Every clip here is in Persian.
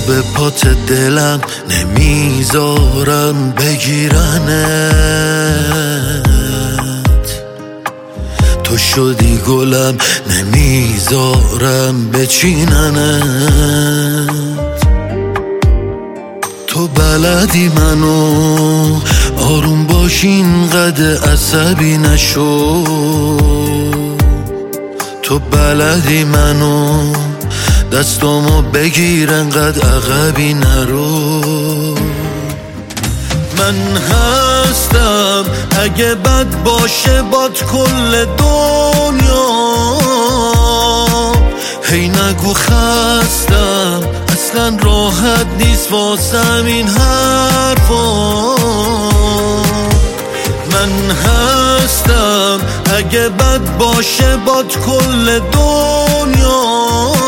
به پات دلم نمیذارم بگیرنت، تو شدی گلم نمیذارم بچیننت. تو بلدی منو آروم باش، اینقدر عصبی نشو. تو بلدی منو دستامو بگیر، انقدر عقبی نرو. من هستم اگه بد باشه باد کل دنیا. هی نگو خستم، اصلا راحت نیست واسم این حرفا. من هستم اگه بد باشه باد کل دنیا.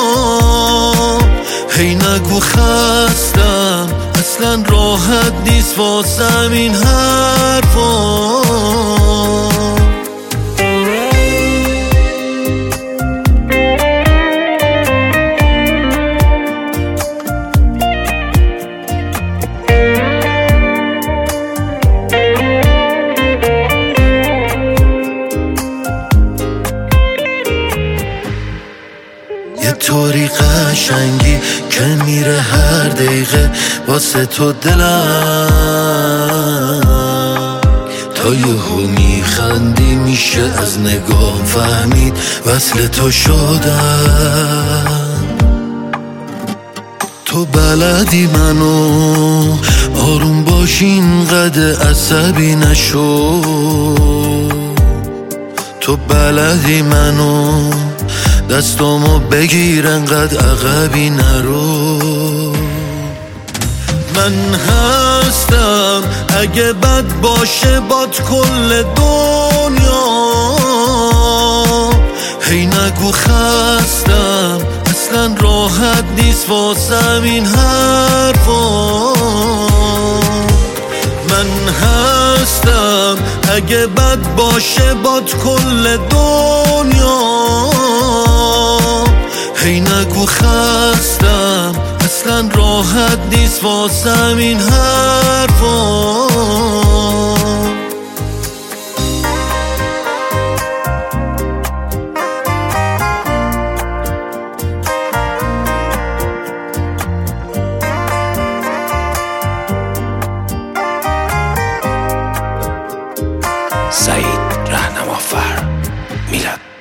هی نگو خستم، اصلا راحت نیست واسم این حرفا. یه طوری قشنگی که میره هر دقیقه واسه تو دلم. تا یهو میخندی میشه از نگاه فهمید وصل تو شدم. تو بلدی منو آروم باش، اینقدر عصبی نشو. تو بلدی منو دستامو بگیر، انقدر عقبی نرو. من هستم اگه بد باشه باد کل دنیا. هی نگو خستم، اصلا راحت نیست واسم این حرفا. من هستم اگه بد باشه باد کل دنیا. هی نگو خستم، اصلا راحت نیست واسم این حرفا. سعید رهنمافر میلاد.